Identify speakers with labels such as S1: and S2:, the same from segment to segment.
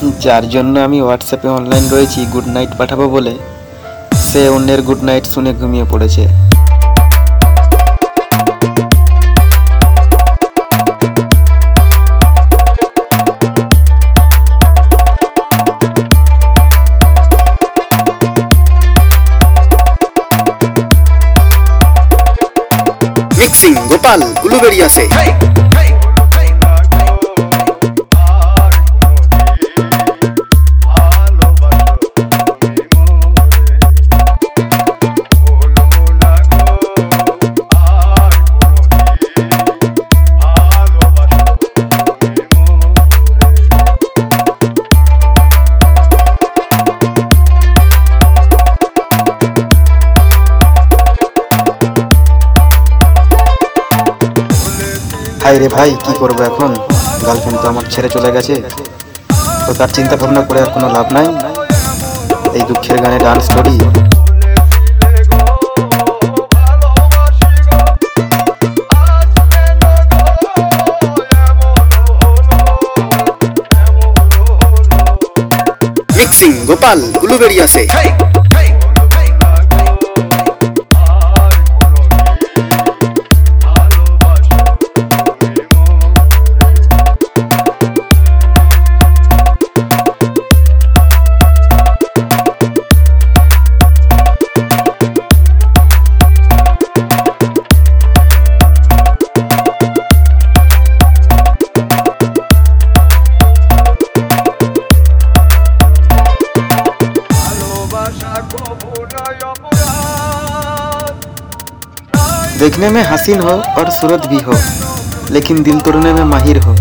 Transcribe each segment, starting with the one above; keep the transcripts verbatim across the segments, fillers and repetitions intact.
S1: যার জন্য আমি হোয়াটসঅ্যাপে অনলাইন রয়েছি গুড নাইট পাঠাবো বলে, সে অন্যের গুড নাইট শুনে ঘুমিয়ে পড়েছে।
S2: মিক্সিং গোপাল উলুবেড়িয়া से
S1: হাই রে ভাই, কি করবো এখন? গার্লফ্রেন্ড তো আমার ছেড়ে চলে গেছে, তো তার চিন্তা ভাবনা করে আর কোনো লাভ নাই। এই দুঃখের গানে ডান্স করি।
S2: মিক্সিং গোপাল উলুবেড়িয়া से
S1: देखने में हसीन हो और सूरत भी हो, लेकिन दिल तोड़ने में माहिर हो।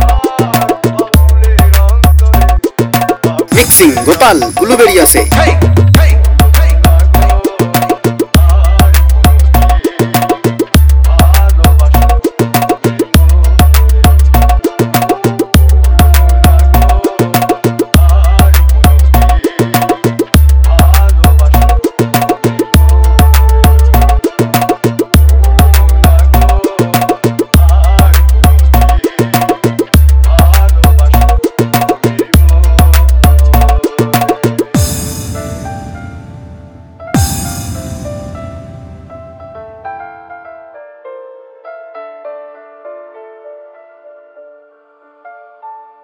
S1: मिक्सिंग गोपाल उलुबेड़िया से।